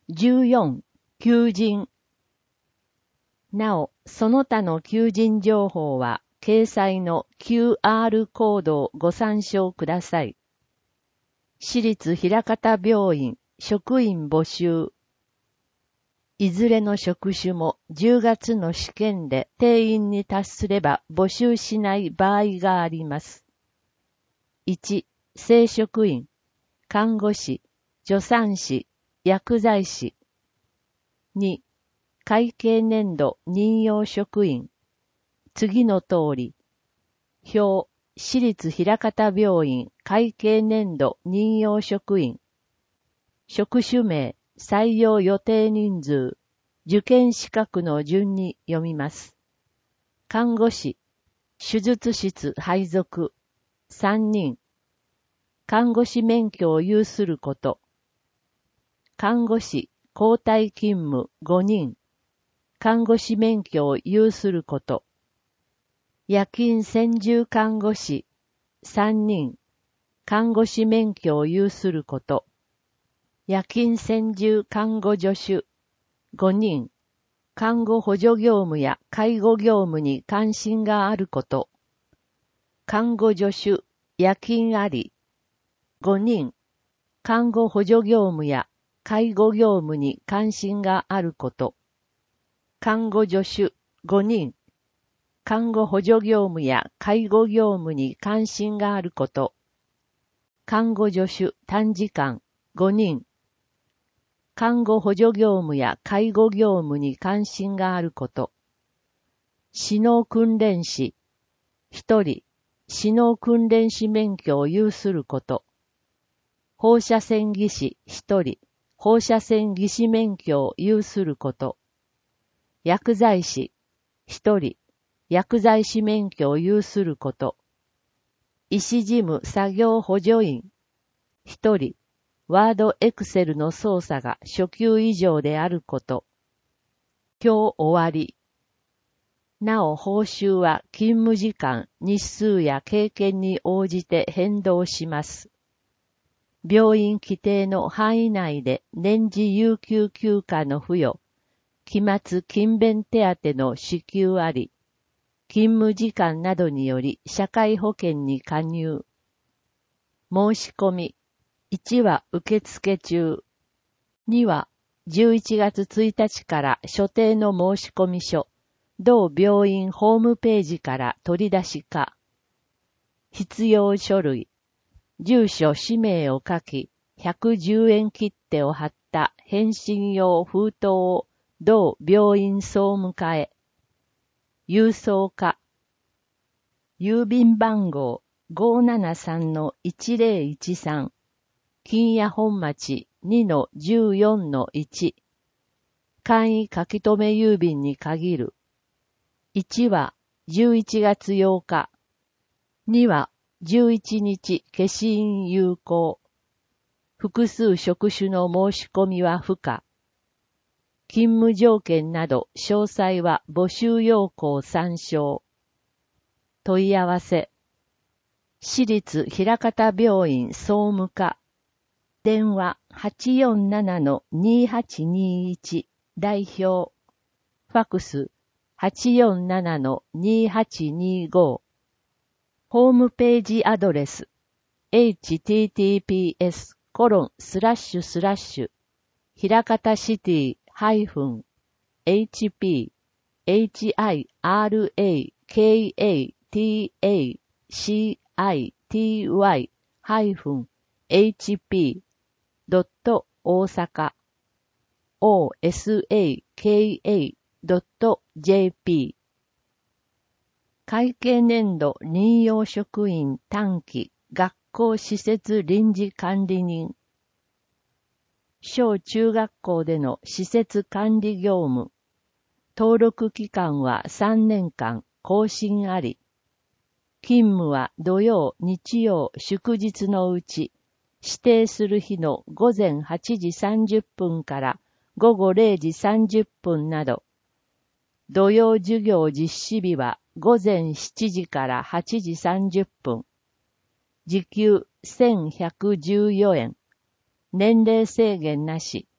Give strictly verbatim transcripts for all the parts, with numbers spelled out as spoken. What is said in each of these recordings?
じゅうよん、求人。なお、その他の求人情報は、掲載の キューアール コードをご参照ください。私立枚方病院、職員募集。いずれの職種もじゅうがつの試験で定員に達すれば募集しない場合があります。いち、正職員、看護師、助産師、薬剤師。に、会計年度任用職員。次の通り。表、私立枚方病院会計年度任用職員。職種名、採用予定人数、受験資格の順に読みます。看護師、手術室配属、さんにん。看護師免許を有すること。看護師、交代勤務ごにん。看護師免許を有すること。夜勤専従看護師、さんにん。看護師免許を有すること。夜勤専従看護助手、ごにん。看護補助業務や介護業務に関心があること。看護助手、夜勤あり、ごにん。看護補助業務や介護業務に関心があること。看護助手、ごにん。看護補助業務や介護業務に関心があること。看護助手短時間ごにん。看護補助業務や介護業務に関心があること。指導訓練士ひとり。指導訓練士免許を有すること。放射線技師ひとり。放射線技師免許を有すること。薬剤師ひとり。薬剤師免許を有すること。医師事務作業補助員ひとり。ワードエクセルの操作が初級以上であること。今日終わり。なお報酬は勤務時間、日数や経験に応じて変動します。病院規定の範囲内で年次有給休暇の付与、期末勤勉手当の支給あり、勤務時間などにより社会保険に加入。申し込み。いちは受付中。にはじゅういちがつついたちから所定の申込書、同病院ホームページから取り出しか。必要書類。住所氏名を書き、ひゃくじゅうえん切手を貼った返信用封筒を同病院総務課へ。郵送課。郵便番号 ごーななさんのいちぜろいちさん。金谷本町 にのじゅうよんのいち。簡易書留郵便に限る。いちはじゅういちがつようか。にはじゅういちにち消印有効。複数職種の申し込みは不可。勤務条件など詳細は募集要項参照。問い合わせ。私立枚方病院総務課。電話 はちよんななのにはちにいち 代表。ファックス はちよんななのにはちにご。ホームページアドレス エイチティーティーピーエスコロンスラッシュスラッシュひらかたシティハイフン エイチピー エイチアイアールエーケーエーティーエーシーアイティーワイ ハイフン エイチピー ドット大阪 オーエスエーケーエー ドット ジェーピー 会計年度任用職員短期学校施設臨時管理人。小中学校での施設管理業務。登録期間はさんねんかん、更新あり。勤務は土曜、日曜、祝日のうち、指定する日の午前はちじさんじゅっぷんから午後れいじさんじゅっぷんなど。土曜授業実施日は午前しちじからはちじさんじゅっぷん。時給せんひゃくじゅうよえん。年齢制限なし。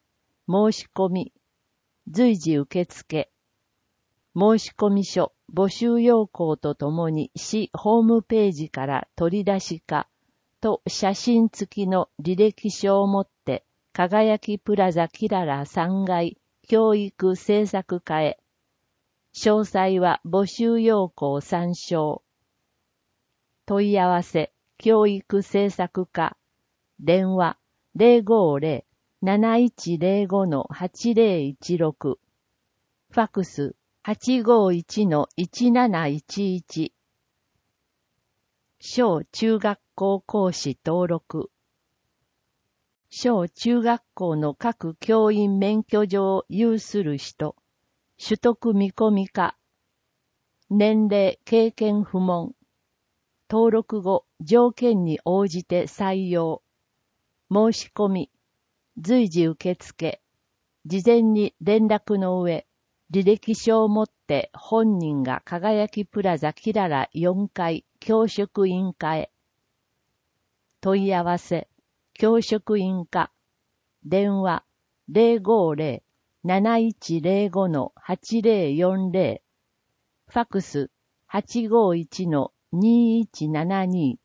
申し込み、随時受付、申込書、募集要項とともに市ホームページから取り出しかと写真付きの履歴書を持って、輝きプラザキララさんがい教育政策課へ。詳細は募集要項参照。問い合わせ、教育政策課。電話 ゼロごゼロ なないちゼロご はちゼロいちろく。ファックス はちごいち いちなないちいち。小中学校講師登録。小中学校の各教員免許状を有する人。取得見込みか。年齢、経験不問。登録後、条件に応じて採用。申し込み。随時受付。事前に連絡の上、履歴書を持って本人が輝きプラザキララよんかい教職員課へ。問い合わせ、教職員課。電話ゼロごゼロ なないちゼロご はちゼロよんゼロ。ファックス はちごいち にいちななに。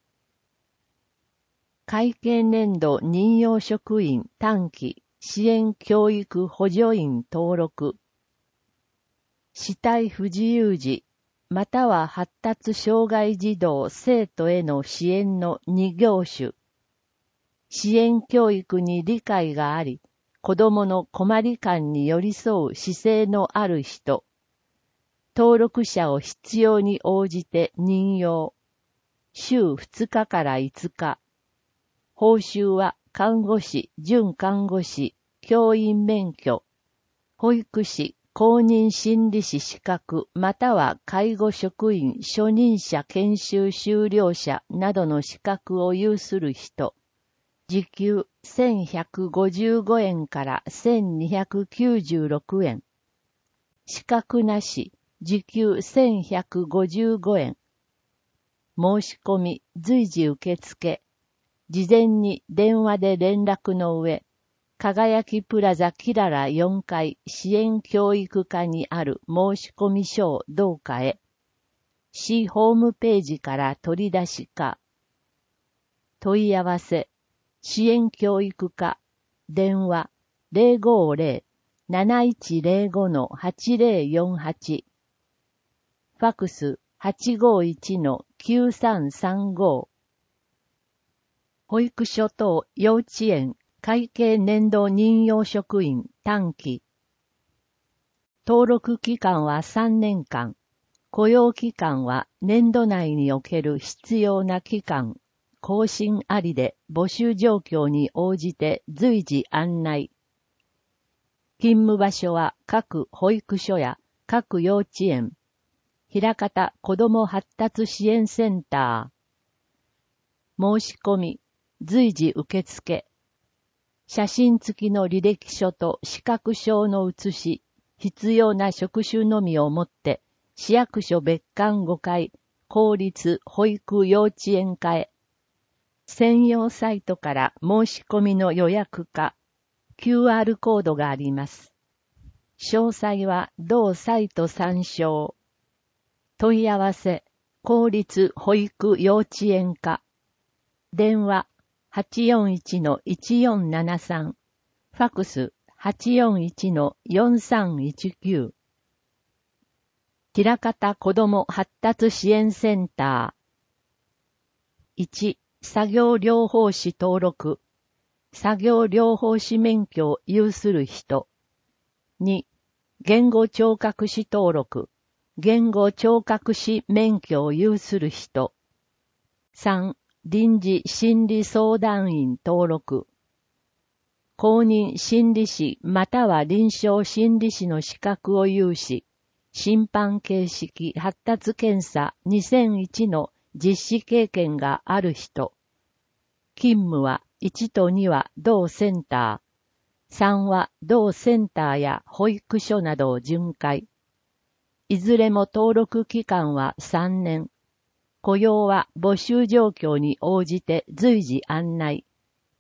会計年度任用職員短期支援教育補助員登録。肢体不自由児または発達障害児童生徒への支援のに業種。支援教育に理解があり、子供の困り感に寄り添う姿勢のある人。登録者を必要に応じて任用。週ふつかからいつか。報酬は看護師、準看護師、教員免許、保育士、公認心理師資格または介護職員、初任者研修修了者などの資格を有する人。時給せんひゃくごじゅうごえんからせんにひゃくきゅうじゅうろくえん。資格なし、時給せんひゃくごじゅうごえん。申し込み、随時受付。事前に電話で連絡の上、輝きプラザキララよんかい支援教育課にある申込書を同課へ。市ホームページから取り出しか。問い合わせ、支援教育課。電話ゼロごゼロ なないちゼロご はちゼロよんはち。ファックス はちごいち きゅうさんさんご。保育所等幼稚園会計年度任用職員短期。登録期間はさんねんかん。雇用期間は年度内における必要な期間。更新ありで募集状況に応じて随時案内。勤務場所は各保育所や各幼稚園。枚方子ども発達支援センター。申し込み、随時受付。写真付きの履歴書と資格証の写し、必要な職種のみをもって、市役所別館ごかい、公立保育幼稚園課へ。専用サイトから申し込みの予約か、キューアール コードがあります。詳細は同サイト参照。問い合わせ、公立保育幼稚園課。電話、はちよんいち いちよんななさん。ファックス、はちよんいち よんさんいちきゅう。枚方子ども発達支援センター。いち、作業療法士登録。作業療法士免許を有する人。に、言語聴覚士登録。言語聴覚士免許を有する人。さん、臨時心理相談員登録。公認心理師または臨床心理師の資格を有し、審判形式発達検査にせんいちの実施経験がある人。勤務はいちとには同センター、さんは同センターや保育所などを巡回。いずれも登録期間はさんねん。雇用は募集状況に応じて随時案内。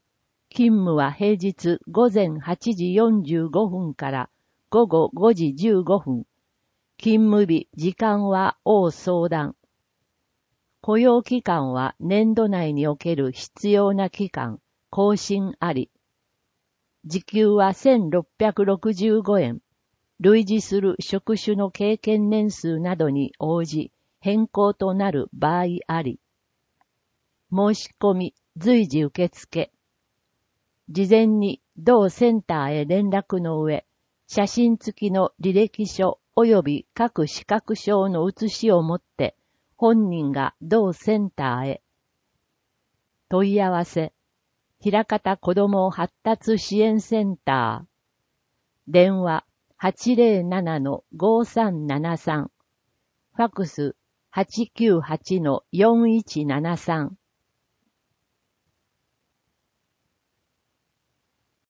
勤務は平日午前はちじよんじゅうごふんから午後ごじじゅうごふん。勤務日、時間は応相談。雇用期間は年度内における必要な期間、更新あり。時給はせんろっぴゃくろくじゅうごえん。類似する職種の経験年数などに応じ変更となる場合あり。申し込み、随時受付。事前に同センターへ連絡の上、写真付きの履歴書及び各資格証の写しを持って本人が同センターへ。問い合わせ。枚方子ども発達支援センター。電話 はちぜろななのごさんななさん。ファクス はちきゅうはちのよんいちななさん。